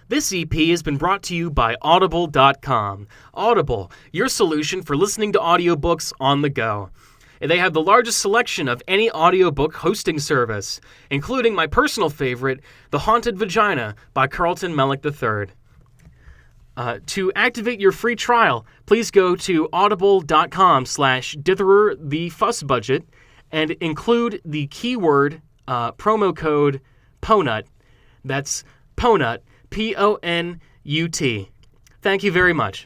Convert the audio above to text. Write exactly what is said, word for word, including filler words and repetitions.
This E P has been brought to you by Audible dot com. Audible, your solution for listening to audiobooks on the go. They have the largest selection of any audiobook hosting service, including my personal favorite, The Haunted Vagina by Carlton Mellick the third. Uh, to activate your free trial, please go to audible.com slash Ditherer the Fuss Budget and include the keyword uh, promo code PONUT. That's PONUT, P O N U T. Thank you very much.